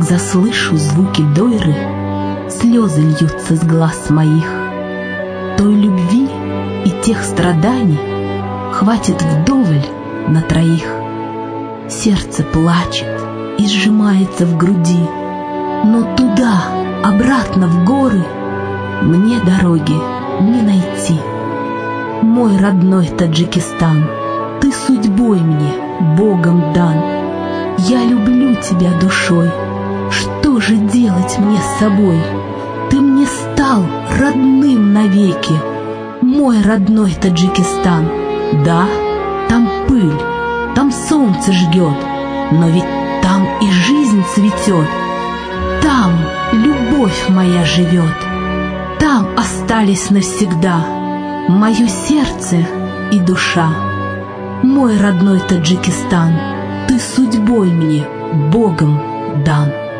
как заслышу звуки дойры, слезы льются с глаз моих. Той любви и тех страданий хватит вдоволь на троих. Сердце плачет и сжимается в груди, но туда, обратно в горы, мне дороги не найти. Мой родной Таджикистан, ты судьбой мне, Богом дан. Я люблю тебя душой, что же делать мне с собой? Ты мне стал родным навеки, мой родной Таджикистан. Да, там пыль, там солнце жгет, но ведь там и жизнь цветет. Там любовь моя живет, там остались навсегда мое сердце и душа. Мой родной Таджикистан, ты судьбой мне, Богом дан.